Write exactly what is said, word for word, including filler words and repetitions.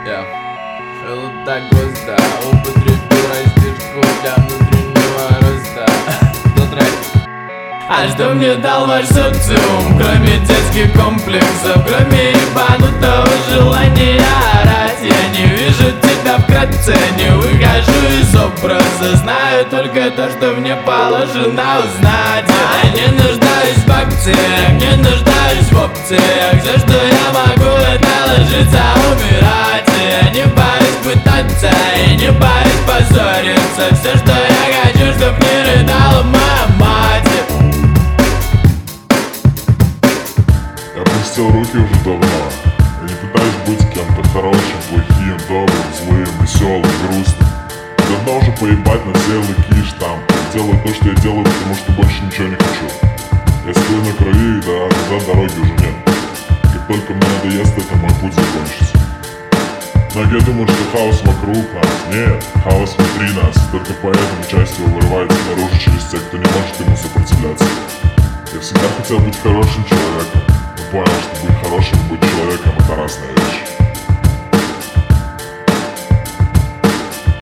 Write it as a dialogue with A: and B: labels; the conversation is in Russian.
A: Я Шелута Гвозда употребил растяжку для внутреннего роста. До трек. А что мне дал ваш социум, кроме детских комплексов, кроме ебанутого желания орать? Я не вижу тебя вкратце, не выхожу из образа, знаю только то, что мне положено узнать. Я не нуждаюсь в акциях, не нуждаюсь в опциях. Все, что я могу, это ложиться, умирать. Я не боюсь пытаться и не боюсь поссориться. Все, что я хочу, чтоб не рыдала моя мать.
B: Я опустил руки уже давно. Я не пытаюсь быть кем-то хорошим, плохим, добрым, злым, веселым, грустным. Давно уже поебать на все лыки и штампы. Делаю то, что я делаю, потому что больше ничего не хочу. Я стою на краю, и да, назад дороги уже нет. Как только мне надоест, это мой путь закончится. Многие думают, что хаос вокруг нас. Нет, хаос внутри нас. Только поэтому часть его вырывается наружу через тех, кто не может ему сопротивляться. Я всегда хотел быть хорошим человеком, но понял, что быть хорошим и быть человеком — это разная вещь.